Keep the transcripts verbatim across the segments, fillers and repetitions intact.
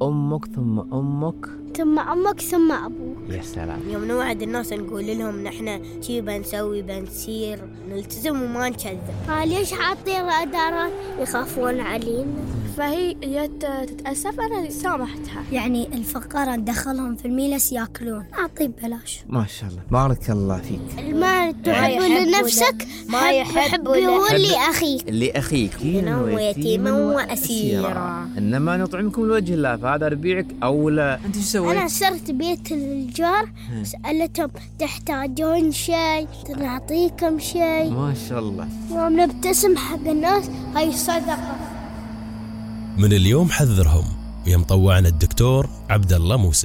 أمك ثم أمك ثم أمك ثم أبوك. يا سلام. يوم نوعد الناس نقول لهم نحن شي بنسوي بنسير نلتزم وما نكذب. ليش حاطين رادارات؟ يخافون علينا. فهي جت تتأسف أنا سامحتها. يعني الفقراء ندخلهم في الميلس يأكلون، أعطي ببلاش. ما شاء الله بارك الله فيك. المال تحب لنفسك ما يحب هو اللي أخيك اللي أخيك ويتيما وأسيرا، إنما نطعمكم لوجه الله فهذا ربيعك أو لا. أنت شو سويت؟ أنا سرت بيت الجار سألتهم تحتاجون شيء نعطيكم شيء. ما شاء الله. يوم نبتسم حق الناس هاي صدقة. من اليوم حذرهم ويا مطوعنا الدكتور عبد الله موسى.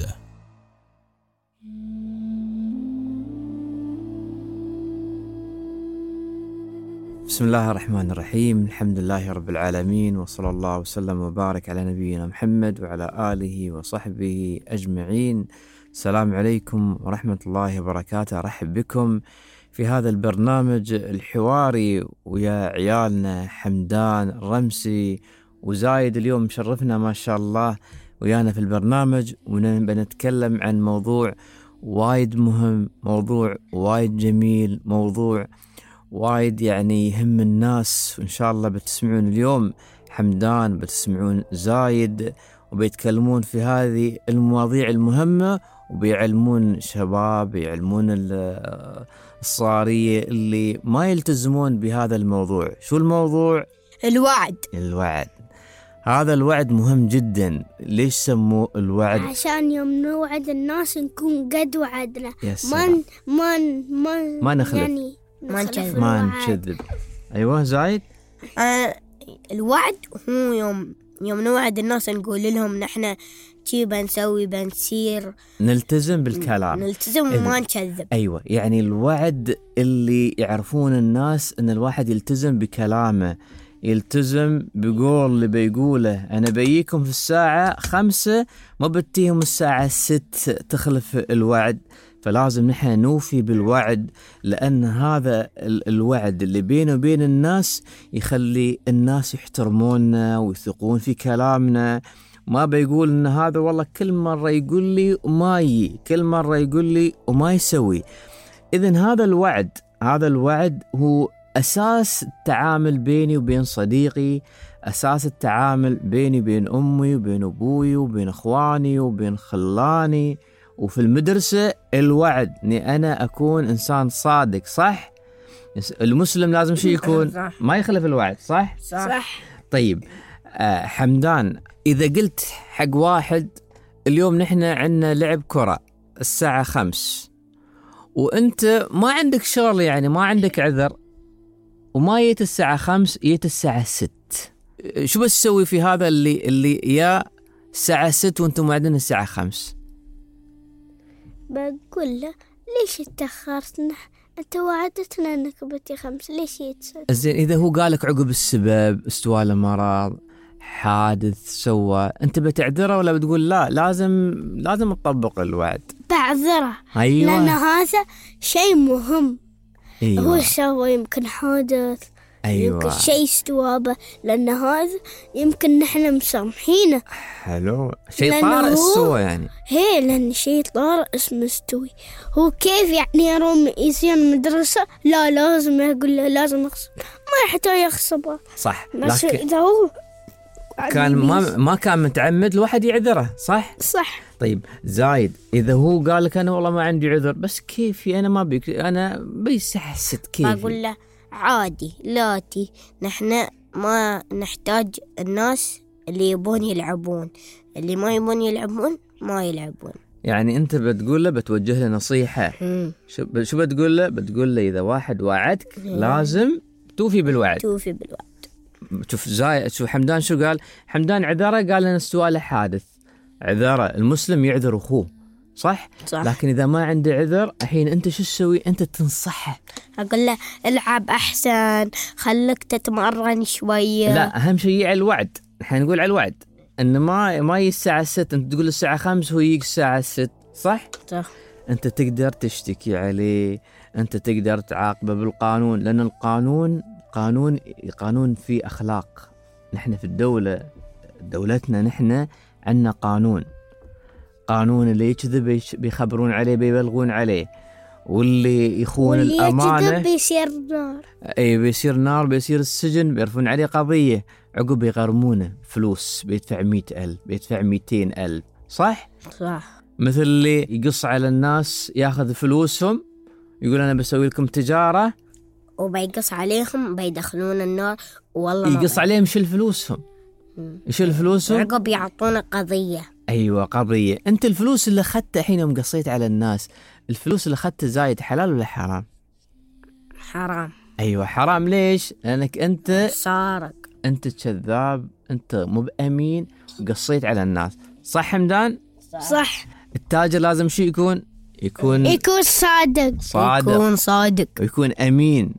بسم الله الرحمن الرحيم، الحمد لله رب العالمين، وصلى الله وسلم وبارك على نبينا محمد وعلى آله وصحبه أجمعين. السلام عليكم ورحمة الله وبركاته. أرحب بكم في هذا البرنامج الحواري ويا عيالنا حمدان رمسي وزايد. اليوم مشرفنا ما شاء الله ويانا في البرنامج، ونتكلم عن موضوع وايد مهم، موضوع وايد جميل، موضوع وايد يعني يهم الناس. وإن شاء الله بتسمعون اليوم حمدان، بتسمعون زايد، وبيتكلمون في هذه المواضيع المهمة، وبيعلمون شباب، يعلمون الصغارية اللي ما يلتزمون بهذا الموضوع. شو الموضوع؟ الوعد. الوعد. هذا الوعد مهم جدا. ليش سموه الوعد؟ عشان يوم نوعد الناس نكون قد وعدنا، ما ما ما ما نخلف، يعني ما نكذب ما نكذب. أيوة زايد. آه الوعد هو يوم يوم نوعد الناس نقول لهم نحن شي بنسوي بنسير نلتزم بالكلام، نلتزم وما نكذب. أيوة، يعني الوعد اللي يعرفون الناس أن الواحد يلتزم بكلامه، يلتزم بقول اللي بيقوله. أنا بيكم في الساعة خمسة، ما بتيهم الساعة ست تخلف الوعد. فلازم نحن نوفي بالوعد، لأن هذا الوعد اللي بينه وبين الناس يخلي الناس يحترموننا ويثقون في كلامنا. ما بيقول إن هذا والله كل مرة يقول لي وما يجي، كل مرة يقول لي وما يسوي. إذن هذا الوعد، هذا الوعد هو أساس التعامل بيني وبين صديقي، أساس التعامل بيني وبين أمي وبين أبوي وبين أخواني وبين خلاني. وفي المدرسة الوعد إني أنا أكون إنسان صادق، صح؟ المسلم لازم شيء يكون ما يخلف الوعد، صح؟ صح. طيب آه حمدان، إذا قلت حق واحد اليوم نحن عندنا لعب كرة الساعة خمس، وأنت ما عندك شغل، يعني ما عندك عذر، وما جيت الساعة خمس، جيت الساعة ست، شو بس تسوي في هذا اللي اللي يا الساعة ست وأنتم موعدين الساعة خمس؟ بقول له ليش اتأخرتنا؟ أنت وعدتنا أنك بتي خمس، ليش يتسد؟ زين، إذا هو قالك عقب السبب، استوى له مرض، حادث سوى، أنت بتعذره ولا بتقول لا لازم لازم تطبق الوعد؟ بعذره. أيوة. لأن هذا شيء مهم. أيوة. هو سوى يمكن حادث، أيوة. يمكن شيء استوابه، لأن هذا يمكن نحن مسامحينه. حلو، شيء طارئ استوى يعني. هي لأن شيء طارئ اسمه استوي. هو كيف يعني يروم يصير مدرسة؟ لا لازم يقول له لازم أخصب، ما يحتاج يخصبه. صح. بس لكن إذا هو كان ما ما كان متعمد الواحد يعذره، صح؟ صح. طيب زايد، إذا هو قال لك أنا والله ما عندي عذر، بس كيفي أنا ما بيك، أنا بيسحست كيفي؟ بقول له عادي، لاتي نحن ما نحتاج الناس اللي يبون يلعبون، اللي ما يبون يلعبون ما يلعبون. يعني أنت بتقول له، بتوجه له نصيحة. شو شو بتقول له؟ بتقول له إذا واحد وعدك لازم توفي بالوعد. توفي بالوعد. شوف زايد، شوف حمدان شو قال؟ حمدان عذره، قال لنا استوى له حادث، عذره. المسلم يعذر أخوه، صح؟ صح. لكن إذا ما عنده عذر، الحين أنت شو تسوي؟ أنت تنصحه. أقول له العب أحسن، خلك تتمرن شوية. لا، أهم شيء على الوعد. الحين نقول على الوعد إن ما ما يجي الساعة ست، أنت تقول الساعة خمس هو يجي الساعة ست، صح؟ صح. أنت تقدر تشتكي عليه، أنت تقدر تعاقبه بالقانون، لأن القانون قانون قانون فيه أخلاق. نحن في الدولة، دولتنا نحن عندنا قانون، قانون اللي يكذب بيخبرون عليه بيبلغون عليه، واللي يخون واللي الأمانة يكذب بيصير نار. أي بيصير نار، بيصير السجن، بيرفون عليه قضية، عقب بيغرمونه فلوس، بيدفع مئة ألف، بيدفع مئتين ألف. صح؟ صح. مثل اللي يقص على الناس ياخذ فلوسهم، يقول أنا بسوي لكم تجارة، وبيقص عليهم بيدخلون النار. والله يقص عليهم شل فلوسهم، يشل فلوسهم، عقب يعطونا قضية. أيوة قضية. أنت الفلوس اللي أخذتها حين يوم قصيت على الناس، الفلوس اللي أخذتها زايد حلال ولا حرام؟ حرام. أيوة حرام. ليش؟ لأنك أنت سارق، أنت كذاب، أنت مو بأمين، قصيت على الناس. صح حمدان؟ صح. التاجر لازم شو يكون؟ يكون يكون صادق. صادق، يكون صادق، ويكون أمين،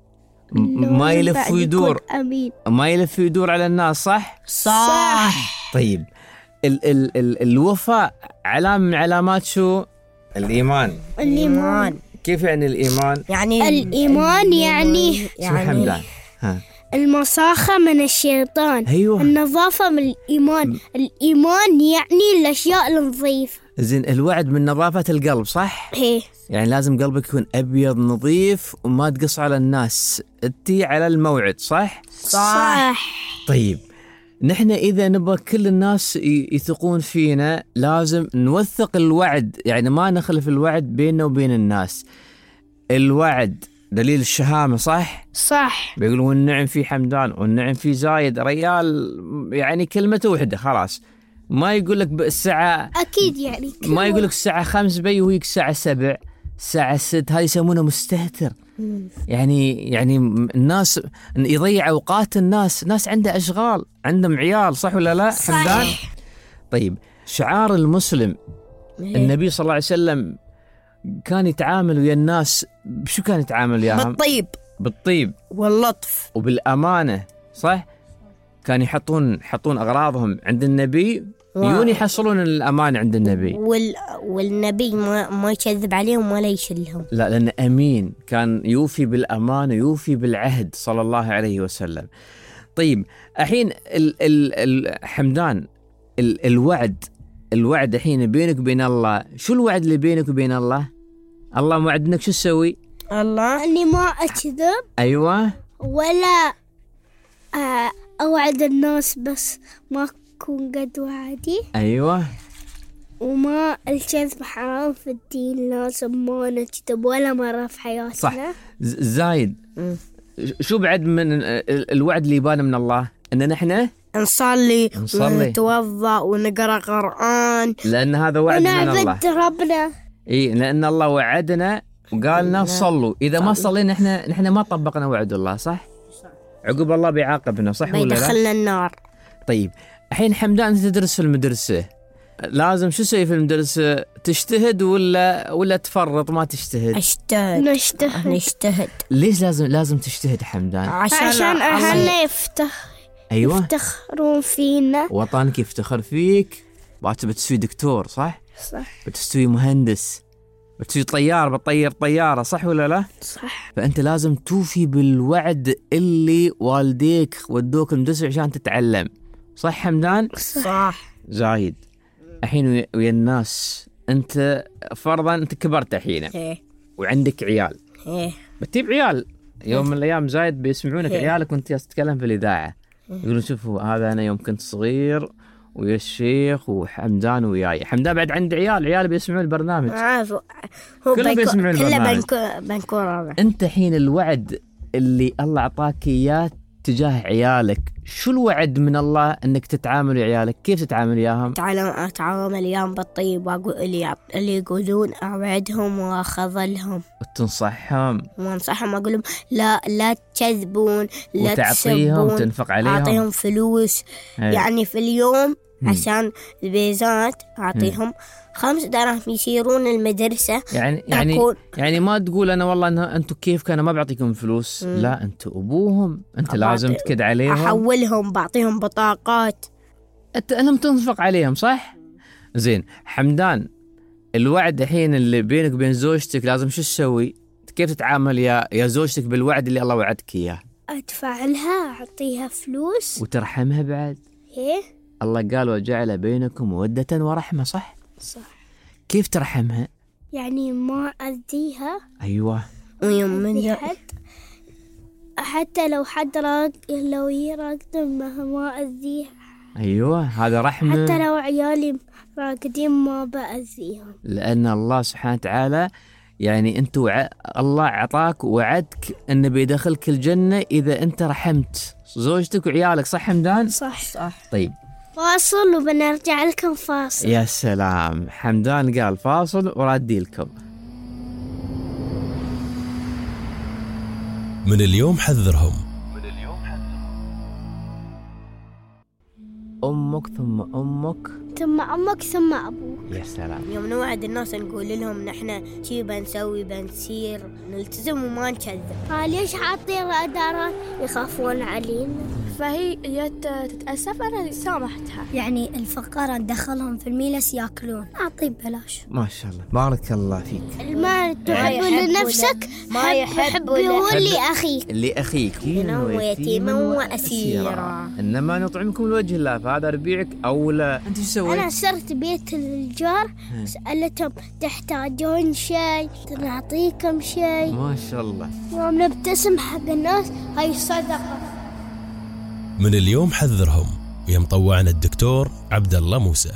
م- ما يلف بعد ويدور، يكون أمين. ما يلف ويدور على الناس. صح؟ صح. طيب ال ال ال الوفاء علامة من علامات شو؟ الإيمان. الإيمان. كيف يعني الإيمان؟ يعني الإيمان يعني شو حمدان؟ ها. المصاخة من الشيطان. أيوة. النظافة من الإيمان. الإيمان يعني الأشياء النظيفة. زين، الوعد من نظافة القلب. صح؟ هي. يعني لازم قلبك يكون أبيض نظيف وما تقص على الناس، اتي على الموعد. صح؟ صح. طيب نحن إذا نبغى كل الناس يثقون فينا لازم نوثق الوعد، يعني ما نخلف الوعد بيننا وبين الناس. الوعد دليل الشهامة. صح؟ صح. بيقولون والنعم في حمدان والنعم في زايد، ريال يعني كلمة وحدة خلاص، ما يقول لك الساعة، أكيد يعني ما يقول لك الساعة خمس بي وهيك الساعة سبع، الساعة ست، هذه يسمونه مستهتر. يعني يعني الناس يضيع أوقات الناس، ناس عنده أشغال، عندهم عيال. صح ولا لا حمدان؟ طيب شعار المسلم، النبي صلى الله عليه وسلم كان يتعامل ويا الناس بشو كان يتعامل وياهم؟ بالطيب، بالطيب واللطف، وبالأمانة. صح؟ كان يحطون يحطون أغراضهم عند النبي، يجون يحصلون الأمانة عند النبي. وال... والنبي ما ما يكذب عليهم ولا يشلهم. لا، لأن أمين، كان يوفي بالأمانة، يوفي بالعهد صلى الله عليه وسلم. طيب الحين ال ال ال حمدان، ال الوعد الوعد الحين بينك وبين الله، شو الوعد اللي بينك وبين الله؟ الله موعدنك شو تسوي؟ الله أني ما أكذب. أيوة. ولا آه أوعد الناس بس ما أكون قد وعدي. أيوة. وما الكذب حرام في الدين، لازم ما نكذب ولا مرة في حياتنا. صح. زايد، شو بعد من الوعد اللي يبان من الله؟ أن نحن نصلي, نصلي. ونتوضأ ونقرأ قرآن، لأن هذا وعد من الله. ونعبد ربنا. إيه، لأن الله وعدنا وقالنا صلوا، إذا ما صلينا نحن نحن ما طبقنا وعد الله. صح؟ عقب الله بيعاقبنا. صح ولا لا؟ بيدخلنا النار. طيب الحين حمدان أنت تدرس في المدرسة، لازم شو تسوي في المدرسة؟ تجتهد ولا ولا تفرط ما تجتهد؟ اجتهد. نجتهد. نجتهد. ليش لازم لازم تجتهد حمدان؟ عشان, عشان أهلنا يفتخ أيوة، يفتخرون فينا. وطنك يفتخر فيك. باكر بتسوي دكتور. صح؟ صح. بتسوي مهندس، بتسوي طيار، بتطير طيارة. صح ولا لا؟ صح. فأنت لازم توفي بالوعد اللي والديك ودوك المدرسة عشان تتعلم. صح حمدان؟ صح. زايد، الحين ويا الناس، أنت فرضا أنت كبرت الحين إيه وعندك عيال، إيه بتجيب عيال يوم من الأيام زايد بيسمعونك إيه. عيالك وأنت تتكلم في الإذاعة، يقولون شوفوا هذا أنا يوم كنت صغير ويا الشيخ وحمدان وياي. حمدان بعد عنده عيال، عيال بيسمعون البرنامج. عارف هو كلهم بيكو... بيسمعون كله البرنامج. بنكو... بنكون أنت حين الوعد اللي الله أعطاك إياه تجاه عيالك، شو الوعد من الله أنك تتعامل عيالك؟ كيف تتعامل وياهم؟ تعلم أتعامل اليوم بالطيب، وأقول اللي اللي يقولون أوعدهم وأخذلهم وتنصحهم وأنصحهم، أقول لهم لا لا تكذبون، لا وتعطيهم، تسبون، تنفق عليهم، أعطيهم فلوس. هي. يعني في اليوم مم. عشان البيزات أعطيهم خمس دراهم يسيرون المدرسة. يعني يعني أكون يعني ما تقول أنا والله أن أنتم كيف كان ما بعطيكم فلوس. مم. لا، أنتم أبوهم، أنت لازم بعطي- تكد عليهم، أحولهم، بعطيهم بطاقات. أنت أنهم تنفق عليهم. صح؟ زين حمدان، الوعد الحين اللي بينك وبين زوجتك لازم شو تسوي؟ كيف تتعامل يا يا زوجتك بالوعد اللي الله وعدك إياه؟ أدفع لها، أعطيها فلوس. وترحمها بعد. إيه. الله قال وجعل بينكم مودة ورحمة، صح؟ صح. كيف ترحمها؟ يعني ما أذيها. أيوة. ويوم من حد حتى لو حد راق لو هي راقدة ما أذيها. أيوة هذا رحمة. حتى لو عيالي راقدين ما بأذيهم، لأن الله سبحانه وتعالى يعني أنت وع... الله عطاك وعدك أنه بيدخلك الجنة إذا أنت رحمت زوجتك وعيالك، صح حمدان؟ صح صح. طيب فاصل وبنرجع لكم فاصل. يا سلام، حمدان قال فاصل ورادي لكم. من اليوم حذرهم. أمك ثم أمك ثم أمك ثم أبوك. يا سلام. يوم نوعد الناس نقول لهم نحن شي بنسوي بنسير نلتزم وما نكذب. ليش حاطين رادارات يخافون علينا؟ فهي جت تتأسف أنا سامحتها. يعني الفقراء ندخلهم في الميلس ياكلون، أعطي ببلاش. ما شاء الله بارك الله فيك. المال تحب لنفسك ما يحب هو لأخيك. لأخيك ويتيما وأسيرا، إنما نطعمكم لوجه الله، فهذا ربيعك أولى. أنت شو سويت؟ أنا صرت بيت الجار سألتهم تحتاجون شيء نعطيكم شيء. ما شاء الله. يوم نبتسم حق الناس هاي صدقة. من اليوم حذرهم، ويا مطوعنا الدكتور عبد الله موسى.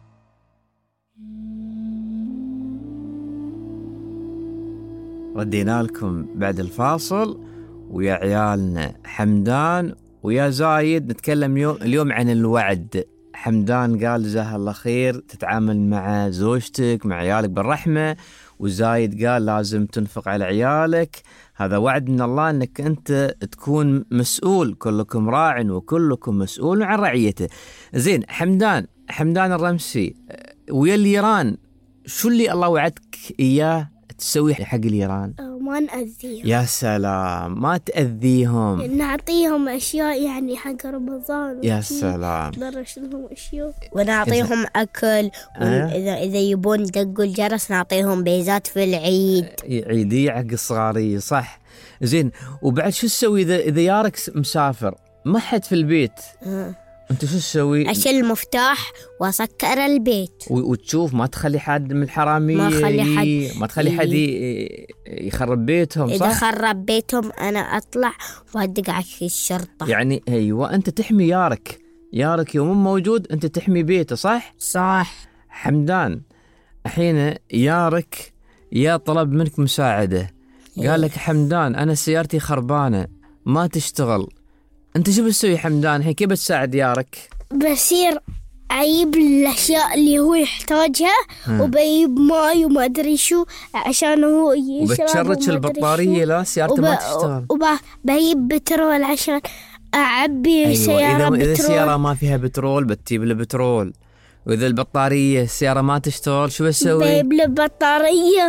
ردينا لكم بعد الفاصل ويا عيالنا حمدان ويا زايد نتكلم يوم اليوم عن الوعد. حمدان قال جزاه الله خير تتعامل مع زوجتك مع عيالك بالرحمة، وزايد قال لازم تنفق على عيالك. هذا وعد من الله أنك أنت تكون مسؤول، كلكم راع وكلكم مسؤول عن رعيته. زين حمدان حمدان الرمسي ويا اليران، شو اللي الله وعدك إياه تسوي حق اليران؟ ما نأذيهم. يا سلام، ما تأذيهم، نعطيهم أشياء يعني حق رمضان. يا سلام، ندرش لهم أشياء ونعطيهم أكل. وإذا إذا يبون دقوا الجرس نعطيهم بيزات في العيد، عيدية حق الصغارية، صح. زين وبعد شو تسوي إذا إذا يارك مسافر ما حد في البيت؟ أه. أنت شو تسوي؟ أشيل المفتاح وأسكر البيت وتشوف ما تخلي حد من الحرامية، ما خلي حد ما تخلي حد يخرب بيتهم، صح؟ إذا خرب بيتهم أنا أطلع وأدق على الشرطة. يعني أيوة أنت تحمي يارك، يارك يوم موجود أنت تحمي بيته، صح؟ صح. حمدان الحين يارك يا طلب منك مساعدة، قال لك حمدان أنا سيارتي خربانة ما تشتغل، أنت شو بتسوي حمدان الحين؟ كيف بتساعد يارك؟ بصير أجيب الأشياء اللي هو يحتاجها وبجيب ماي وما أدري شو عشان هو يشرب، وبتشرج البطارية لا سيارته وب... ما تشتغل، وبجيب بترول عشان أعبي أيوة. سيارة إذا بترول. إذا السيارة ما فيها بترول بتجيب له بترول، وإذا البطارية السيارة ما تشتغل شو بتسوي؟ بجيب له بطارية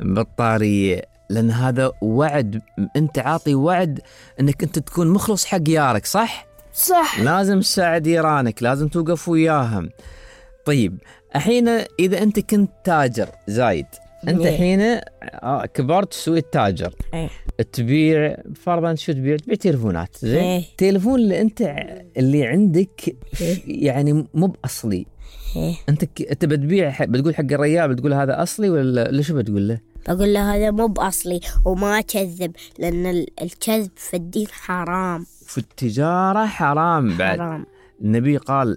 بطارية. لأن هذا وعد، أنت عاطي وعد أنك أنت تكون مخلص حق يارك، صح؟ صح. لازم تساعد يرانك، لازم توقف وياهم. طيب الحين إذا أنت كنت تاجر زايد، أنت الحين كبرت تسوي التاجر، إيه. تبيع فرضا شو تبيع؟ تبيع تلفونات، زين؟ إيه. تلفون اللي أنت اللي عندك يعني مو بأصلي، إيه. أنت أنت بتبيع بتقول حق الرجال بتقول هذا أصلي ولا ليش بتقول له؟ بقول له هذا مو بأصلي وما كذب، لأن الكذب في الدين حرام، في التجارة حرام بعد. حرام. النبي قال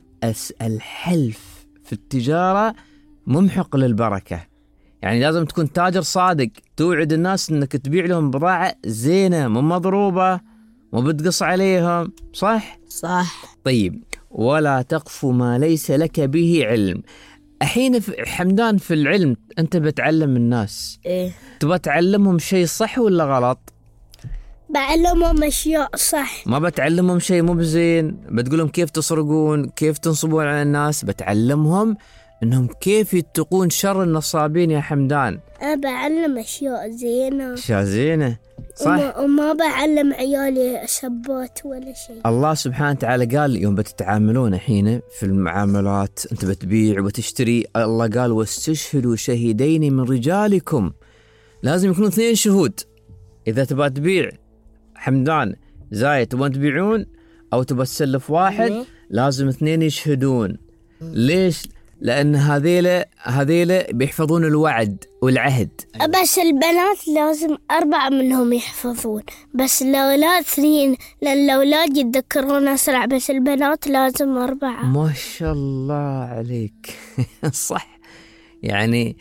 الحلف في التجارة ممحق للبركة، يعني لازم تكون تاجر صادق، توعد الناس أنك تبيع لهم بضاعة زينة مو مضروبة مو بتقص عليهم، صح؟ صح. طيب ولا تقف ما ليس لك به علم. الحين حمدان في العلم أنت بتعلم الناس، إيه؟ تبغى تعلمهم شيء صح ولا غلط؟ بعلمهم أشياء صح، ما بتعلمهم شيء مو بزين، بتقولهم كيف تسرقون كيف تنصبون على الناس، بتعلمهم إنهم كيف يتقون شر النصابين يا حمدان. أنا بعلم أشياء زينة، أشياء زينة، صح؟ وما, وما بعلم عيالي سبات ولا شيء. الله سبحانه وتعالى قال يوم بتتعاملون الحين في المعاملات أنت بتبيع وتشتري، الله قال واستشهدوا شهيدين من رجالكم، لازم يكونوا اثنين شهود. إذا تبغى تبيع حمدان زايد تبغون تبيعون أو تبغى تسلف واحد، لازم اثنين يشهدون. ليش؟ لأن هذيلا هذيلا بيحفظون الوعد والعهد. بس البنات لازم أربعة منهم يحفظون، بس الأولاد اثنين، لأن الأولاد يتذكرون أسرع، بس البنات لازم أربعة. ما شاء الله عليك. صح، يعني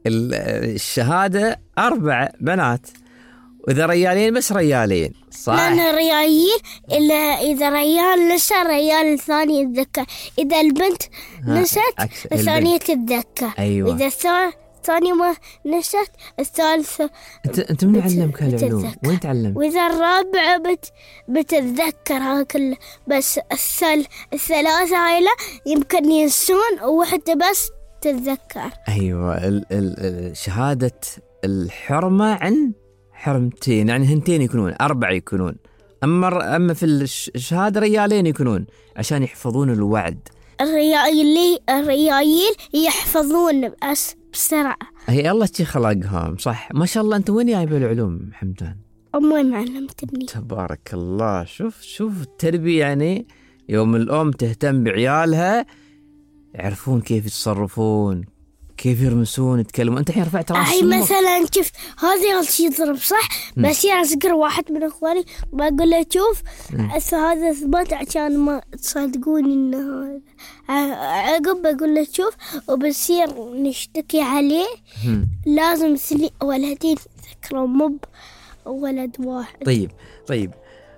الشهادة أربعة بنات، وإذا ريالين بس ريالين، صح؟ لأن الريايل إلا إذا ريال نسى الريال الثاني يتذكر، إذا البنت نست الثانية تتذكر. أيوة. إذا الثانية ما نست الثالثة. أنت أنت من علمك هالعلوم؟ وين تعلم؟ وإذا الرابعة بت بتتذكرها كلها، بس الثل الثلاثة هايلا يمكن ينسون وواحدة بس تتذكر. أيوة. ال ال شهادة الحرمة عن حرمتين، يعني هنتين يكونون، أربعة يكونون. أما أما في الشهادة ريالين يكونون عشان يحفظون الوعد. الريايل الريايل يحفظون بس بسرعة. هي الله شي خلقهم، صح؟ ما شاء الله. أنت وين جايب العلوم حمدان؟ أمي معلمتني. تبارك الله. شوف شوف التربية، يعني يوم الأم تهتم بعيالها يعرفون كيف يتصرفون، كيف يرمسون، يتكلمون. انت الحين رفعت راس هاي امك. مثلا شفت هذا شيء يضرب صح، بس يعني اذكر واحد من اخواني بقول له شوف هذا ثبت عشان ما تصدقوني انه هذا. عقب بقول له شوف وبصير نشتكي عليه. مم. لازم ثني ولدين ذكروا مب ولد واحد. طيب طيب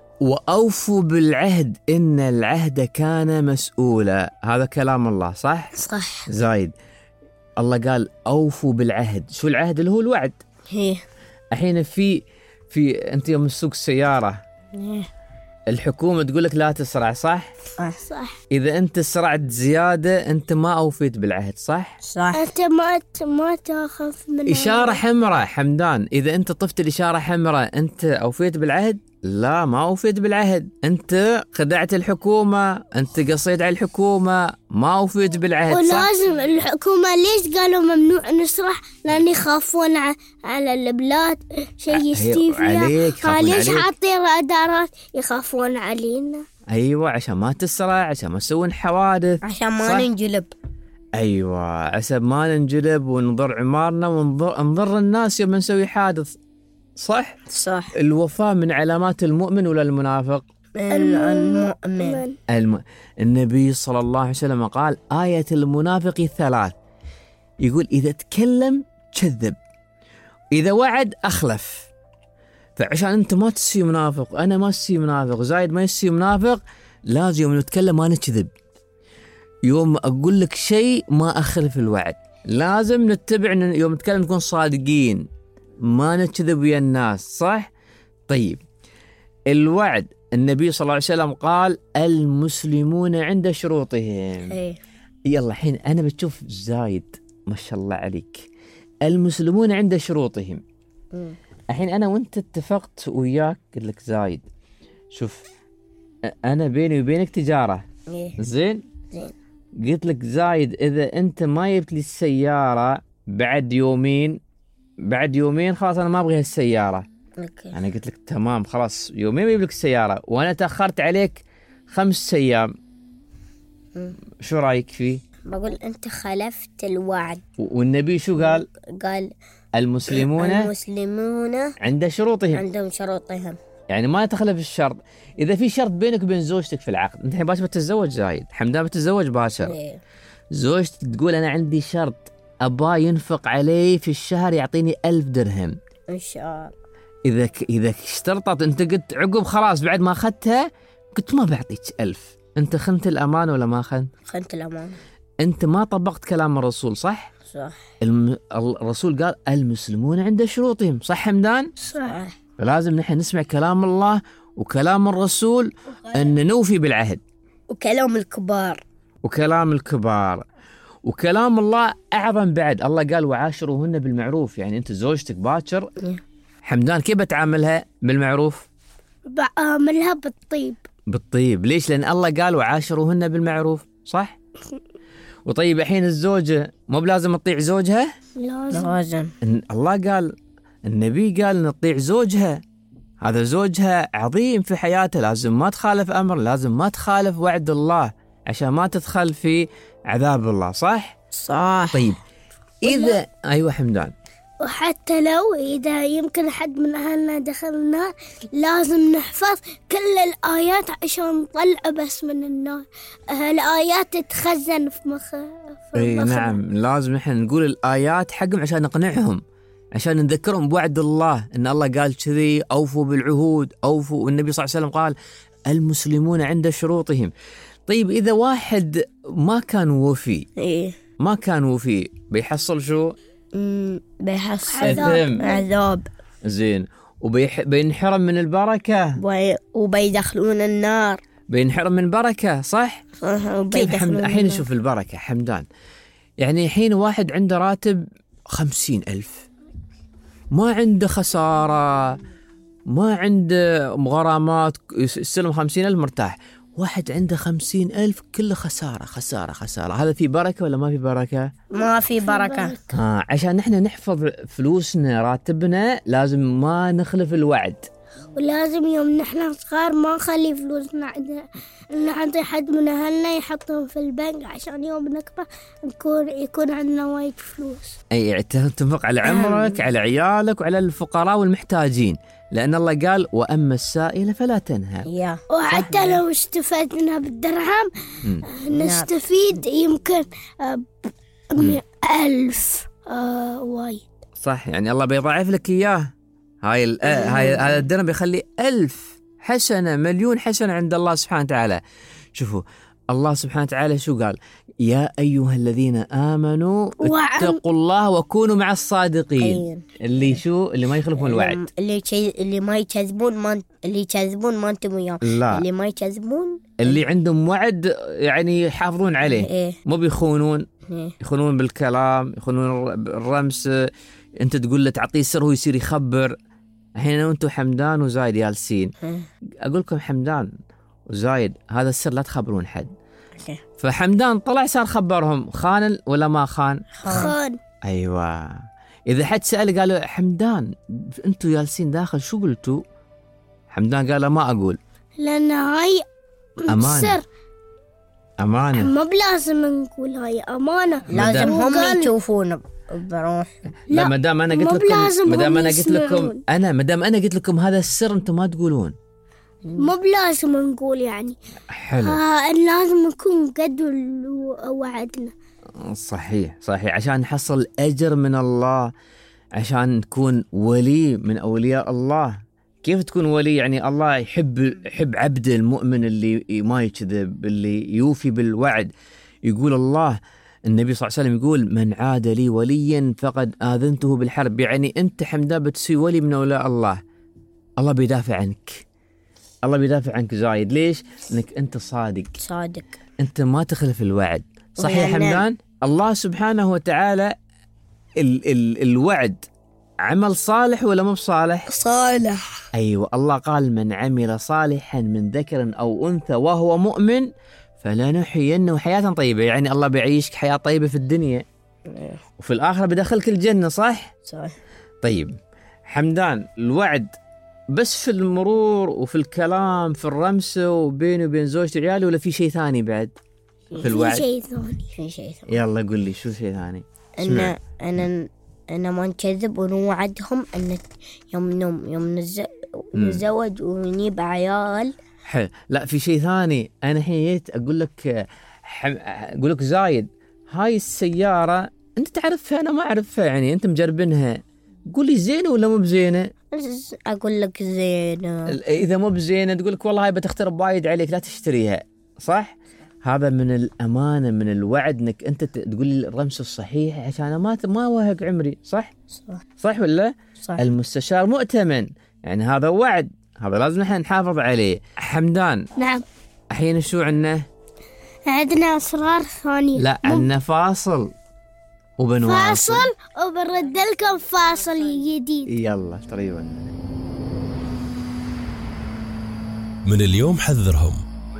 وأوفوا بالعهد إن العهد كان مسؤولا. هذا كلام الله، صح؟ صح. زايد. الله قال أوفوا بالعهد. شو العهد؟ اللي هو الوعد. هي الحين في في أنت يوم تسوق السيارة هي. الحكومة تقول لك لا تسرع، صح؟ صح. صح. إذا أنت سرعت زيادة أنت ما أوفيت بالعهد، صح؟ صح. أنت ما ما تأخذ من إشارة حمراء حمدان، إذا أنت طفت الإشارة حمراء أنت أوفيت بالعهد؟ لا، ما أوفيت بالعهد. أنت خدعت الحكومة، أنت قصيت على الحكومة، ما أوفيت بالعهد، صح؟ ولازم الحكومة ليش قالوا ممنوع نسرح؟ لأن يخافون على البلاد شيء يستوي فيها. ليش حاطين رادارات؟ يخافون علينا. أيوة، عشان ما تسرع، عشان ما تسوون حوادث، عشان ما ننجلب. أيوة، عشان ما ننجلب ونضر عمارنا ونضر نضر الناس يوم نسوي حادث، صح؟ صح. الوفاء من علامات المؤمن ولا المنافق؟ المؤمن. الم... النبي صلى الله عليه وسلم قال آية المنافق ثلاث، يقول إذا تكلم كذب، إذا وعد أخلف. فعشان أنت ما تصير منافق، أنا ما تصير منافق، زايد ما يصير منافق، لازم يوم نتكلم ما نكذب. يوم أقول لك شيء ما أخلف الوعد. لازم نتبع يوم نتكلم نكون صادقين، ما نكذب ويا الناس، صح؟ طيب الوعد، النبي صلى الله عليه وسلم قال المسلمون عند شروطهم. ايه. يلا الحين أنا بتشوف زايد ما شاء الله عليك، المسلمون عند شروطهم. الحين أنا وأنت اتفقت وياك، قلت لك زايد شوف أنا بيني وبينك تجارة. إيه. زين؟ زين. قلت لك زايد إذا أنت ما جبت لي السيارة بعد يومين، بعد يومين خلاص أنا ما أبغي هالسيارة. اوكي. أنا قلت لك تمام خلاص يومين بجيب لك السيارة، وأنا تأخرت عليك خمس أيام، شو رأيك فيه؟ بقول أنت خلفت الوعد. والنبي شو قال؟ قال المسلمون المسلمون عند شروطهم، عندهم شروطهم، يعني ما تخلف الشرط. إذا في شرط بينك وبين زوجتك في العقد، أنت الحين باش بتتزوج زايد، حمدان بتتزوج باشر. إيه. زوجتك تقول أنا عندي شرط أبا ينفق علي في الشهر يعطيني ألف درهم إن شاء الله. إذا ك... إذا اشترطت أنت قلت عقب خلاص بعد ما أخذتها قلت ما بعطيك ألف، أنت خنت الأمان ولا ما خنت؟ خنت الأمان. أنت ما طبقت كلام الرسول، صح؟ صح. الم... الرسول قال المسلمون عند شروطهم، صح حمدان؟ صح. فلازم نحن نسمع كلام الله وكلام الرسول أن نوفي بالعهد، وكلام الكبار وكلام الكبار وكلام الله أعظم بعد. الله قال وعاشروهن بالمعروف، يعني أنت زوجتك باكر حمدان كيف بتعاملها بالمعروف؟ بعاملها بالطيب. بالطيب. ليش؟ لأن الله قال وعاشروهن بالمعروف، صح؟ وطيب الحين الزوجة مو بلازم تطيع زوجها؟ لازم. لازم. الله قال، النبي قال نطيع زوجها، هذا زوجها عظيم في حياته، لازم ما تخالف أمر، لازم ما تخالف وعد الله عشان ما تدخل في عذاب الله. صح؟ صح. طيب إذا أيوة حمدان. وحتى لو إذا يمكن حد من أهلنا دخل النار لازم نحفظ كل الآيات عشان نطلع بس من النار. الآيات تتخزن في مخ أي نعم، لازم إحنا نقول الآيات حقهم عشان نقنعهم، عشان نذكرهم بوعد الله إن الله قال كذي، أوفوا بالعهود، أوفوا، والنبي صلى الله عليه وسلم قال المسلمون عند شروطهم. طيب إذا واحد ما كان وفي إيه ما كان وفي بيحصل شو؟ أمم، بيحصل إثم. عذاب. زين، وبينحرم من البركة، وي- وبيدخلون النار. بينحرم من بركة. صح؟ صح. كيف حمد... وبيدخلون الحين النار. نشوف البركة حمدان. يعني الحين واحد عنده راتب خمسين ألف، ما عنده خسارة، ما عنده غرامات، يستلم خمسين ألف مرتاح. واحد عنده خمسين ألف كله خسارة خسارة خسارة، هذا في بركة ولا ما في بركة؟ ما في بركة. آه عشان نحن نحفظ فلوسنا راتبنا لازم ما نخلف الوعد. ولازم يوم نحن صغار ما نخلي فلوسنا عندنا، نعطي حد من أهلنا يحطهم في البنك عشان يوم نكبر نكون يكون عندنا وايد فلوس. أي تنفق على عمرك، على عيالك، وعلى الفقراء والمحتاجين، لأن الله قال وأما السائل فلا تنهر. يا وحتى لو استفدنا بالدرهم نستفيد يمكن آه، ب- ألف آه، وايد. صح، يعني الله بيضاعف لك إياه. هاي ال- آه، هاي هذا الدرهم بيخلي ألف حسنة، مليون حسنة عند الله سبحانه وتعالى. شوفوا الله سبحانه وتعالى شو قال؟ يا أيها الذين آمنوا وعم- اتقوا الله وكونوا مع الصادقين. اللي شو اللي ما يخلفون الوعد. اللي شي... اللي ما يكذبون ما اللي يكذبون ما انتم وياهم. لا، اللي ما يكذبون اللي عندهم وعد يعني يحافظون عليه، إيه. مو بيخونون، إيه. يخونون بالكلام، يخونون الرمس. انت تقول له تعطيه سر هو يصير يخبر. الحين انا وانتم حمدان وزايد جالسين، إيه. اقول لكم حمدان وزايد هذا السر لا تخبرون حد. أوكي. فحمدان طلع صار خبرهم، خان ولا ما خان؟ خان. ايوه. اذا حد سأل قالوا حمدان انتم جالسين داخل شو قلتوا؟ حمدان قال ما اقول، لأن هاي أمانة. سر، امانه. ما بلازم نقول هاي أمانة. لازم هو هم قال- يشوفون بروح. لا لا، ما دام انا قلت مو لكم بلازم ما دام هم انا قلت لكم يسمعون. انا ما دام انا قلت لكم هذا السر انتم ما تقولون. ما بلازم نقول يعني حلو. آه لازم نكون قد ال- وعدنا. صحيح صحيح، عشان نحصل أجر من الله، عشان تكون ولي من أولياء الله. كيف تكون ولي؟ يعني الله يحب يحب عبده المؤمن اللي ما يكذب، اللي يوفي بالوعد. يقول الله، النبي صلى الله عليه وسلم يقول من عاد لي وليا فقد آذنته بالحرب. يعني أنت حمدان بتصير ولي من أولياء الله، الله بيدافع عنك، الله بيدافع عنك زايد. ليش؟ انك انت صادق، صادق. انت ما تخلف الوعد. صحيح وهنا- حمدان؟ الله سبحانه وتعالى ال ال الوعد عمل صالح ولا مو بصالح؟ صالح. ايوه، الله قال من عمل صالحا من ذكر او انثى وهو مؤمن فلنحيينه حياة طيبة. يعني الله بيعيشك حياة طيبة في الدنيا وفي الآخرة بدخلك الجنة. صح؟ صح. طيب حمدان، الوعد بس في المرور وفي الكلام في الرمسة وبيني وبين زوجتي وعيالي، ولا في شيء ثاني بعد في في الوعد؟ شيء ثاني. في شيء ثاني. يلا قل لي شو شيء ثاني. أنا أنا أنا ما نكذب ونوعدهم أن يوم نوم يوم نز... نتزوج ونجيب عيال. حلو. لا في شيء ثاني. أنا الحين جيت أقول لك حم... أقول لك زايد، هاي السيارة أنت تعرفها أنا ما أعرفها، يعني أنت مجربينها، قول لي زينة ولا مو بزينة؟ أقول لك زين. إذا مو بزينة تقول لك والله هاي بتخترب وايد عليك لا تشتريها. صح؟ هذا من الأمانة، من الوعد، إنك أنت تقول لي الرمس الصحيح عشان ما ما وهق عمري. صح؟ صح. صح ولا؟ صح. المستشار مؤتمن، يعني هذا وعد، هذا لازم نحن نحافظ عليه. حمدان، نعم. الحين شو عنا؟ عندنا أسرار ثانية. لا عنا فاصل وبنواصل. فاصل وبنرد لكم فاصل جديد. يلا تقريبا. من اليوم حذرهم.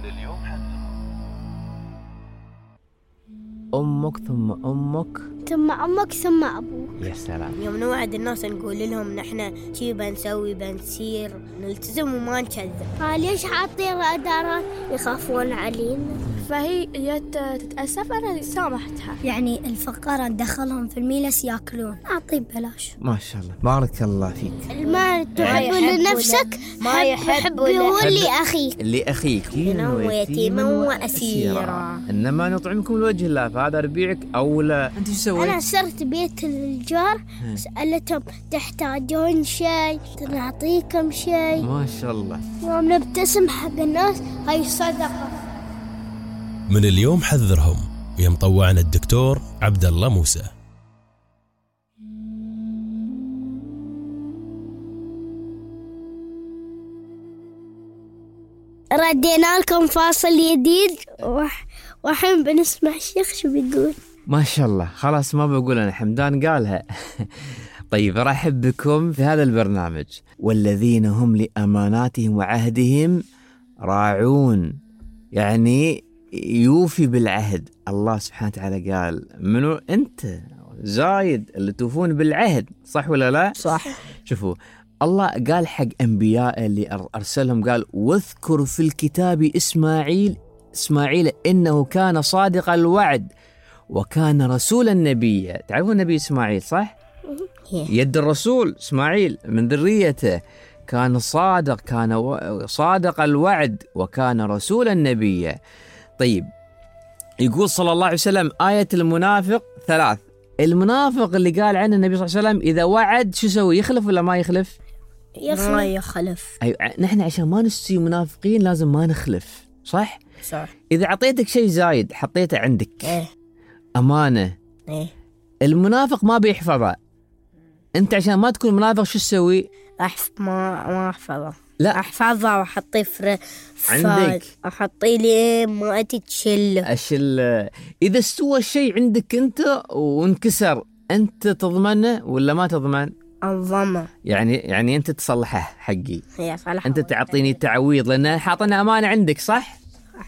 أمك ثم أمك ثم أمك ثم أبوك. يا سلام. يوم نوعد الناس نقول لهم نحن شي بنسوي بنسير نلتزم وما نكذب. ها ليش حاطين رادارات يخافون علينا؟ فهي جت تتأسف أنا سامحتها. يعني الفقراء ندخلهم في الميلس ياكلون، أعطي ببلاش. ما شاء الله، بارك الله فيك. المال تحب لنفسك ما يحب هو اللي أخيك. لأخيك ويتيما وأسيرا، إنما نطعمكم لوجه الله، فهذا ربيعك أولى. أنت شو سويت؟ أنا صرت بيت الجار، سألتهم تحتاجون شيء نعطيكم شيء. ما شاء الله. يوم نبتسم حق الناس هاي صدقة. من اليوم حذرهم ويا مطوعنا الدكتور عبد الله موسى. ردينا لكم فاصل جديد وحين بنسمع الشيخ شو بيقول. ما شاء الله، خلاص ما بقول أنا، حمدان قالها. طيب، رحب بكم في هذا البرنامج. والذين هم لأماناتهم وعهدهم راعون، يعني يوفي بالعهد. الله سبحانه وتعالى قال منو أنت زايد اللي توفون بالعهد، صح ولا لا؟ صح. شوفوا، الله قال حق أنبياء اللي أرسلهم، قال واذكر في الكتاب إسماعيل إسماعيل إنه كان صادق الوعد وكان رسولا نبيا. تعرفون النبي إسماعيل صح؟ يد الرسول إسماعيل من ذريته، كان صادق، كان صادق الوعد وكان رسولا نبيا. طيب، يقول صلى الله عليه وسلم آية المنافق ثلاث. المنافق اللي قال عنه النبي صلى الله عليه وسلم إذا وعد شو يسوي؟ يخلف ولا ما يخلف؟ يخلف. ما يخلف. أيوة، نحن عشان ما نصير منافقين لازم ما نخلف، صح؟ صح. إذا عطيتك شيء زايد حطيته عندك، إيه؟ أمانة، إيه؟ المنافق ما بيحفظها. أنت عشان ما تكون منافق شو تسوي؟ أحف ما ما أحفظه. لا، أحفظها وأحطيه في عندك، أحطيه لي ما تتشل. أشل. إذا استوى الشيء عندك أنت وانكسر، أنت تضمنه ولا ما تضمن؟ الضمن. يعني يعني أنت تصلحه حقي، هي صلحه. أنت تعطيني تعويض لأن حاطنا أمانة عندك، صح؟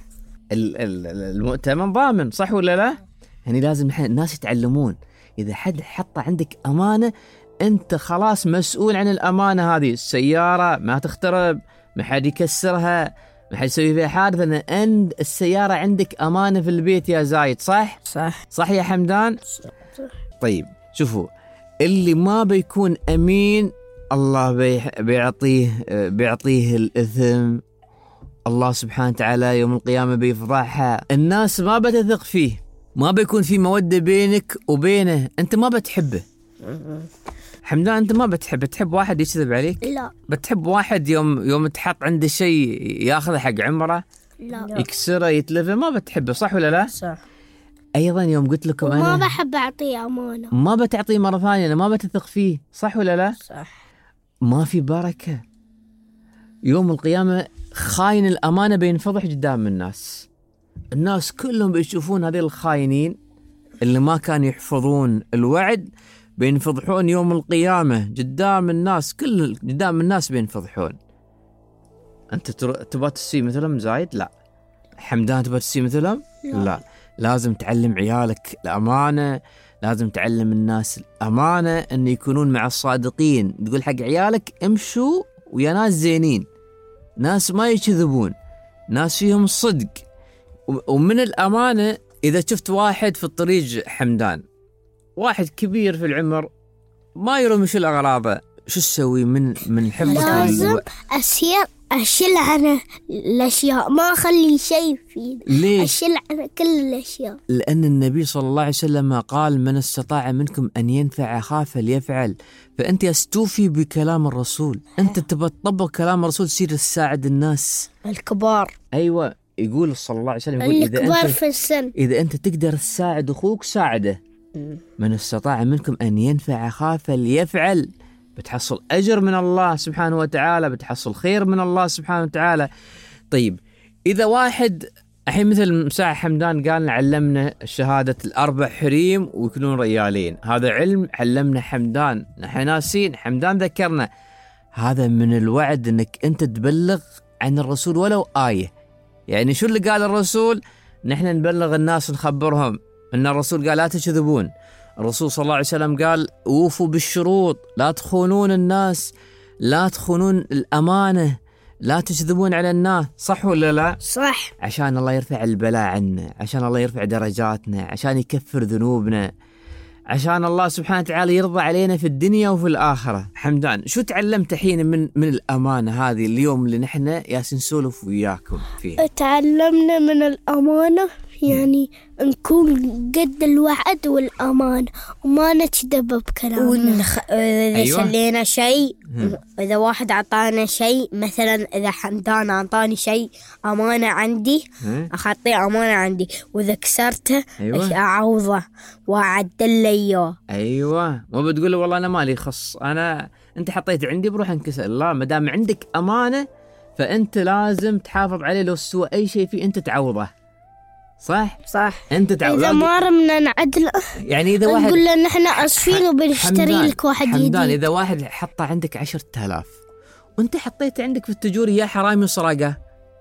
المؤتمن ضامن، صح ولا لا؟ يعني لازم الناس يتعلمون إذا حد حط عندك أمانة أنت خلاص مسؤول عن الأمانة هذه. السيارة ما تخترب، ما حد يكسرها، ما حد يسوي فيها حادث، لأن أنت السيارة عندك أمانة في البيت يا زايد، صح؟ صح. صح يا حمدان؟ صح. طيب، شوفوا، اللي ما بيكون أمين الله بيعطيه بيعطيه الإثم. الله سبحانه وتعالى يوم القيامة بيفضحها. الناس ما بتثق فيه، ما بيكون في مودة بينك وبينه، أنت ما بتحبه. حمدان، أنت ما بتحب تحب واحد يكذب عليك؟ لا. بتحب واحد يوم يوم تحط عنده شيء ياخذه حق عمره؟ لا. يكسره يتلفه، ما بتحبه، صح ولا لا؟ صح. أيضا يوم قلت لكم أنا ما بحب أعطيه أمانة، ما بتعطيه مرة ثانية، أنا ما بتثق فيه، صح ولا لا؟ صح. ما في بركة. يوم القيامة خاين الأمانة بينفضح قدام الناس، الناس كلهم بيشوفون هذه الخاينين اللي ما كانوا يحفظون الوعد، بينفضحون يوم القيامة قدام الناس، كل قدام الناس بينفضحون. أنت تبغى تصير مثلهم زايد؟ لا. حمدان تبغى تصير مثلهم؟ لا. لا. لازم تعلم عيالك الأمانة، لازم تعلم الناس الأمانة أن يكونون مع الصادقين. تقول حق عيالك امشوا ويا ناس زينين، ناس ما يكذبون، ناس فيهم الصدق. ومن الأمانة إذا شفت واحد في الطريق حمدان، واحد كبير في العمر ما يرمي شو الأغراضه، شو تسوي من من حفظك؟ لازم أسير أشيل عنه الأشياء، ما أخلي شيء فيه. ليش؟ أشيل عنه كل الأشياء، لأن النبي صلى الله عليه وسلم قال من استطاع منكم أن ينفع أخاه فليفعل. فأنت استوفي بكلام الرسول، أنت تبى تطبق كلام الرسول، تصير تساعد الناس الكبار. أيوة، يقول صلى الله عليه وسلم، يقول إذا الكبار أنت في السن، إذا أنت تقدر تساعد أخوك ساعده. من استطاع منكم أن ينفع أخاه فليفعل. بتحصل أجر من الله سبحانه وتعالى، بتحصل خير من الله سبحانه وتعالى. طيب، إذا واحد الحين مثل مساع حمدان قال علمنا شهادة الأربع حريم ويكونون ريالين، هذا علم علمنا حمدان، نحن ناسين حمدان ذكرنا. هذا من الوعد أنك أنت تبلغ عن الرسول ولو آية. يعني شو اللي قال الرسول؟ نحن نبلغ الناس، نخبرهم أن الرسول قال لا تكذبون. الرسول صلى الله عليه وسلم قال ووفوا بالشروط، لا تخونون الناس، لا تخونون الأمانة، لا تكذبون على الناس، صح ولا لا؟ صح. عشان الله يرفع البلاء عنا، عشان الله يرفع درجاتنا، عشان يكفر ذنوبنا، عشان الله سبحانه وتعالى يرضى علينا في الدنيا وفي الآخرة. حمدان، شو تعلمت حين من من الأمانة هذه اليوم اللي نحن ياسين نسولف وياكم فيه؟ تعلمنا من الأمانة يعني نكون قد الوعد والأمانة وما نكذب بكلامنا. ونخ... إذا أيوة. شلينا شيء، إذا واحد عطانا شيء، مثلا إذا حمدان عطاني شيء أمانة عندي أخطيه أمانة عندي، وإذا كسرته أيوة. أعوضه وأعدل له إياه. أيوة، مو بتقول والله أنا مالي خص، أنا أنت حطيت عندي بروح انكسر. لا، ما دام عندك أمانة فأنت لازم تحافظ عليه، لو سوى أي شيء فيه أنت تعوضه. صح صح. انت تعود. إذا ما رمنا نعدل يعني اذا واحد نقول له نحن اسفين وبنشتري لك واحد جديد. حمدان، اذا واحد حطه عندك عشرة آلاف وانت حطيته عندك في التجور يا حرامي وسرقه،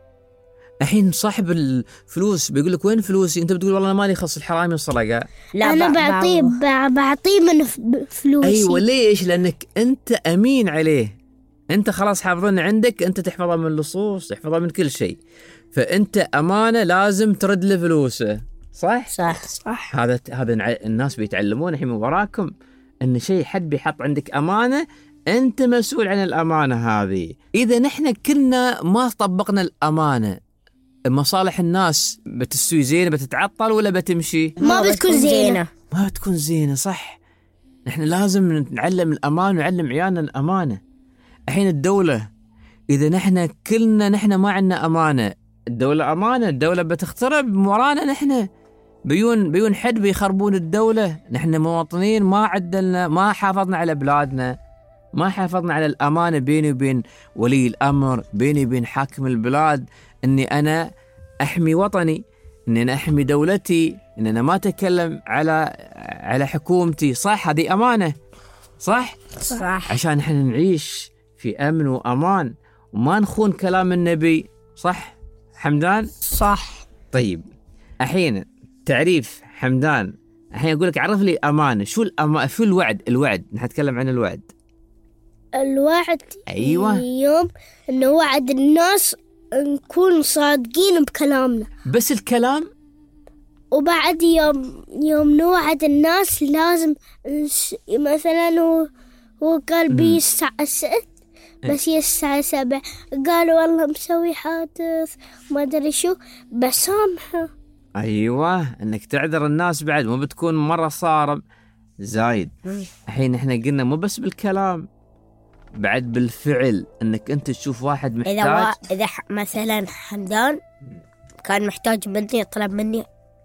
الحين صاحب الفلوس بيقول لك وين فلوسي؟ انت بتقول والله انا مالي خص الحرامي والسرقه. لا، انا بعطيه بعطيه من فلوسي. ايوه، ليش؟ لانك انت امين عليه، انت خلاص حافظنا عندك، انت تحفظها من اللصوص، تحفظها من كل شيء، فانت امانه لازم ترد له فلوسه. صح صح صح. هذا هذا الناس بيتعلمون الحين من وراكم ان شيء حد بيحط عندك امانه انت مسؤول عن الامانه هذه. اذا نحن كنا ما طبقنا الامانه، مصالح الناس بتستوي زينه، بتتعطل ولا بتمشي؟ ما بتكون زينه. ما بتكون زينه. صح، نحن لازم نعلم الأمان ونعلم عيالنا الأمانة. الحين الدولة إذا نحن كلنا نحن ما عندنا أمانة، الدولة أمانة، الدولة بتخترب ورانا، نحن بيون بيون حد بيخربون الدولة. نحن مواطنين ما عدلنا، ما حافظنا على بلادنا، ما حافظنا على الأمانة بيني وبين ولي الأمر، بيني وبين حاكم البلاد، إني أنا أحمي وطني، إني أنا أحمي دولتي، إني أنا ما أتكلم على على حكومتي. صح، هذه أمانة. صح صح. عشان إحنا نعيش في أمن وأمان وما نخون كلام النبي. صح حمدان؟ صح. طيب الحين تعريف حمدان، الحين أقول لك عرف لي أمانة. شو الأما شو الوعد؟ الوعد نحتكلم عن الوعد. الوعد أيوة، اليوم إنه وعد الناس نكون صادقين بكلامنا، بس الكلام. وبعد يوم يوم نوعد الناس لازم مثلا هو هو قال بي الساعة ست بس هي الساعة سبع، قالوا والله مسوي حادث ما أدري شو، بسامحه. أيوة، إنك تعذر الناس بعد، مو بتكون مرة صارم زايد. الحين إحنا قلنا مو بس بالكلام، بعد بالفعل، إنك أنت تشوف واحد محتاج. إذا و... إذا ح... مثلا حمدان كان محتاج مني، طلب مني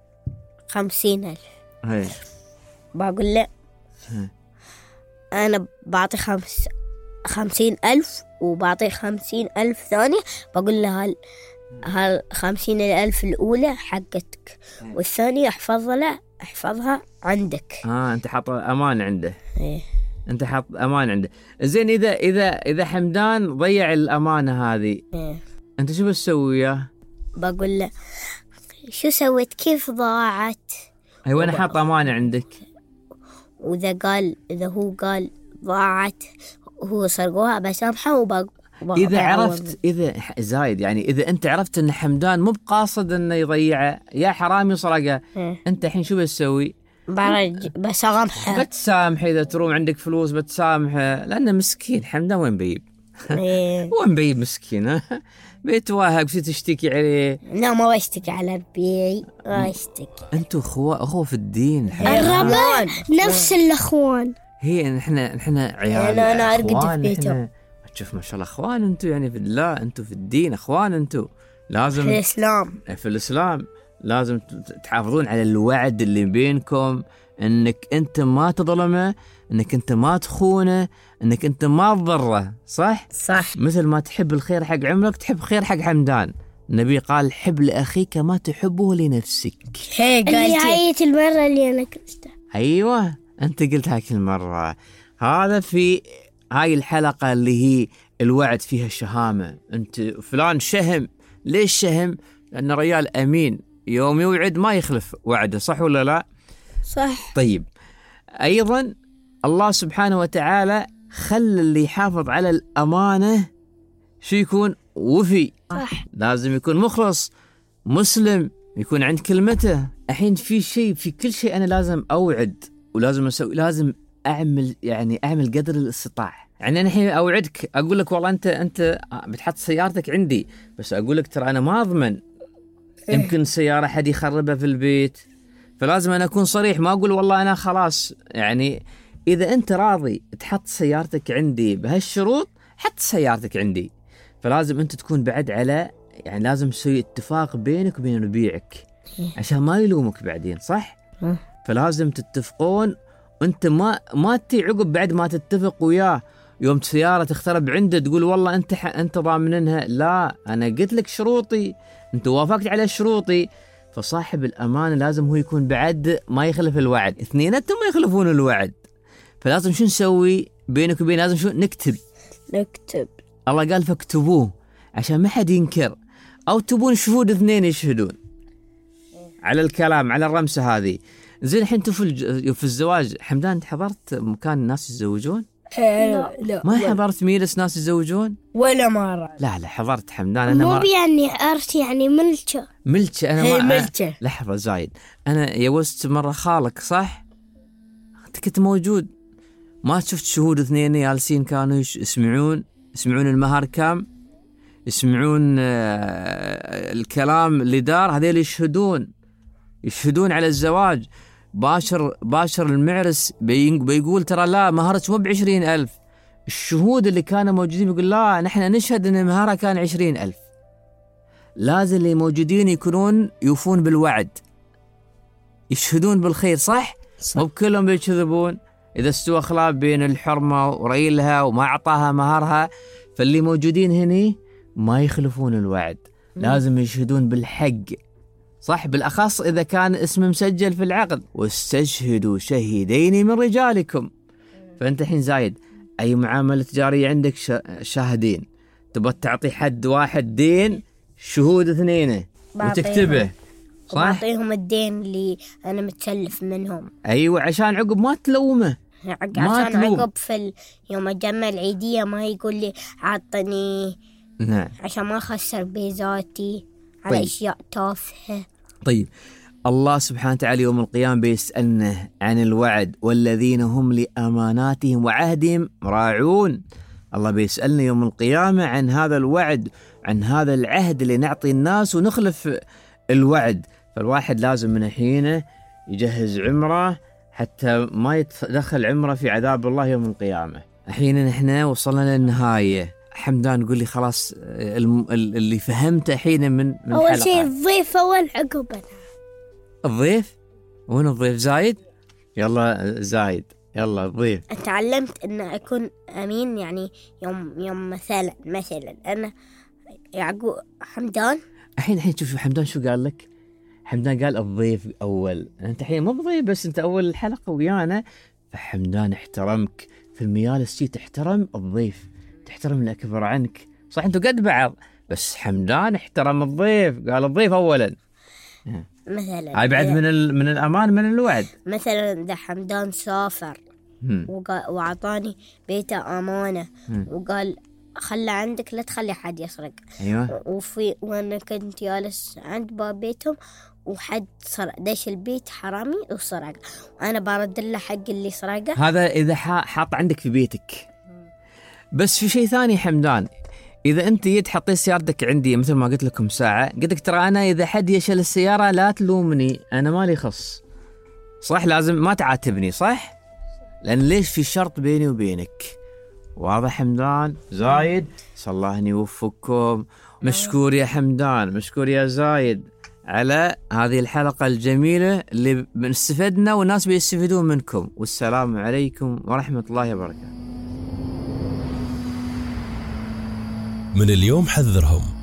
خمسين ألف، هي. بقول له هي. أنا بعطي خمس خمسين ألف وبعطي خمسين ألف ثانية، بقول له هال هال خمسين الألف الأولى حقتك والثانية احفظها له احفظها عندك. آه أنت حاط أمان عنده. إيه. أنت حاط أمان عنده. زين، إذا إذا إذا حمدان ضيع الأمانة هذه، إيه. أنت شو بتسوي وياه؟ بقول له شو سويت، كيف ضاعت؟ أيوة، أنا حاط أمانة عندك. وإذا قال إذا هو قال ضاعت هو سرقوها، بسامحه وبق إذا عرفت، إذا زايد يعني إذا أنت عرفت إن حمدان مو بقاصد إنه يضيعه، يا حرامي وسرقه، أنت الحين شو بتسوي؟ برج بسامحه. بتسامح إذا تروم عندك فلوس بتسامحه، لأنه مسكين. حمدان وين بيب؟ إيه. وين بيب مسكين؟ ها بيتواهق، بس تشتكي عليه. لا ما بشتكي على ربيعي، ما اشتكي. أنتوا أخوة أخوة في الدين. الربع نفس الأخوان. هي نحن نحن عيال. أنا أنا أرقد في أخوان بيته. نحن. تشوف ما شاء الله أخوان أنتوا، يعني في الله أنتوا في الدين أخوان أنتوا. لازم في الإسلام في الإسلام لازم تحافظون على الوعد اللي بينكم، إنك أنت ما تظلمه، إنك أنت ما تخونه، إنك أنت ما تضره. صح؟ صح. مثل ما تحب الخير حق عمرك تحب خير حق حمدان. النبي قال حب لأخيك ما تحبه لنفسك. هي اللي هاي المرة اللي أنا قلتها. أيوة، أنت قلت هاي المرة. هذا في هاي الحلقة اللي هي الوعد فيها الشهامة. أنت فلان شهم. ليش شهم؟ لأن ريال أمين، يوم يوعد ما يخلف وعده. صح ولا لا؟ صح. طيب أيضا الله سبحانه وتعالى خلى اللي يحافظ على الأمانة شو يكون؟ وفي، صح. لازم يكون مخلص مسلم، يكون عند كلمته. الحين في شيء، في كل شيء أنا لازم أوعد ولازم أسوي، لازم أعمل يعني أعمل قدر الاستطاع. يعني أنا الحين أوعدك أقول لك والله أنت أنت بتحط سيارتك عندي، بس أقول لك ترى أنا ما أضمن، يمكن سيارة حد يخربها في البيت، فلازم أنا أكون صريح، ما أقول والله أنا خلاص. يعني إذا أنت راضي تحط سيارتك عندي بهالشروط، حط سيارتك عندي. فلازم أنت تكون بعد على، يعني لازم تسوي اتفاق بينك وبين بيعك عشان ما يلومك بعدين، صح؟ فلازم تتفقون، وأنت ما ما تي عقب بعد ما تتفق وياه يوم سيارة تخترب عنده تقول والله أنت ح... أنت ضامنها. لا، أنا قلت لك شروطي، أنت وافقت على شروطي. فصاحب الأمانة لازم هو يكون بعد ما يخلف الوعد، اثنيناتهم ما يخلفون الوعد. فلازم شو نسوي بينك وبين، لازم شو نكتب نكتب الله قال فاكتبوه عشان ما حد ينكر، أو تبون شهود اثنين يشهدون على الكلام، على الرمسة هذه. زين الحين انتوا في, في الزواج، حمدان انت حضرت مكان الناس يتزوجون؟ لا, لا ما حضرت ميلس ناس يتزوجون ولا مرة. لا لا حضرت حمدان. أنا مو ما يعني عرس، يعني ملكة ملكة أنا هي ما ملكة. لحظة زايد، أنا يوزت مرة خالك صح؟ أنت كنت موجود، ما شفت شهود اثنين جالسين كانوا يسمعون يسمعون المهر كام، يسمعون آه الكلام اللي دار، هذول يشهدون يشهدون على الزواج. باشر باشر المعرس بيقول ترى لا مهرك مو بعشرين ألف. الشهود اللي كانوا موجودين يقول لا نحن نشهد ان مهرها كان عشرين ألف. لازم اللي موجودين يكونون يوفون بالوعد، يشهدون بالخير، صح؟ مو بكلهم بيكذبون. إذا استوى خلاف بين الحرمة وريلها وما أعطاها مهرها، فاللي موجودين هني ما يخلفون الوعد، لازم يشهدون بالحق، صح؟ بالأخص إذا كان اسم مسجل في العقد، واستشهدوا شهيدين من رجالكم. فأنت الحين زايد أي معاملة تجارية عندك شاهدين، تبغى تعطي حد واحد دين، شهود اثنين وتكتبه، صح؟ بعطيهم الدين اللي أنا متسلف منهم. أيوة، عشان عقب ما تلومه، عشان عقب في يوم أجمع العيدية ما يقول لي عطني. نعم، عشان ما أخسر بيزاتي على طيب. أشياء تافهة. طيب الله سبحانه وتعالى يوم القيامة بيسألنا عن الوعد، والذين هم لأماناتهم وعهدهم راعون. الله بيسألنا يوم القيامة عن هذا الوعد، عن هذا العهد اللي نعطي الناس ونخلف الوعد. فالواحد لازم من حينه يجهز عمره حتى ما يتدخل عمره في عذاب الله يوم القيامة. الحين نحن وصلنا للنهاية. حمدان قول لي خلاص اللي فهمته الحين من من أول الحلقة. شيء الضيف أول عقبنا. الضيف؟ وين الضيف؟ زايد؟ يلا زايد، يلا الضيف. تعلمت أن أكون أمين، يعني يوم يوم مثلا مثلا أنا يعقوب حمدان. الحين الحين شوف حمدان شو قال لك. حمدان قال الضيف أول، أنت الحين مو بضيف بس أنت أول الحلقة ويانا. فحمدان احترمك في المجالس، تحترم الضيف، تحترم الأكبر عنك، صح أنتوا قد بعض، بس حمدان احترم الضيف، قال الضيف أولا. مثلا هاي بعد من ال... من الأمان من الوعد. مثلا ده حمدان سافر وقا... وعطاني بيته أمانة، وقال خلى عندك لا تخلي حد يسرق. أيوة. وفي وأنا كنت جالس عند باب بيتهم وحد سرق، دش البيت حرامي وسرق، وأنا برد له حق اللي سرقه. هذا إذا حاط عندك في بيتك. بس في شيء ثاني حمدان، إذا أنت جيت حطيت سيارتك عندي مثل ما قلت لكم ساعة، قلت لك ترى أنا إذا حد يشل السيارة لا تلومني، أنا مالي خص، صح؟ لازم ما تعاتبني، صح؟ لأن ليش في شرط بيني وبينك. واضح حمدان؟ زايد؟ صلى الله أن يوفقكم. مشكور يا حمدان، مشكور يا زايد على هذه الحلقة الجميلة اللي بنستفدنا والناس بيستفيدون منكم. والسلام عليكم ورحمة الله وبركاته. من اليوم حذرهم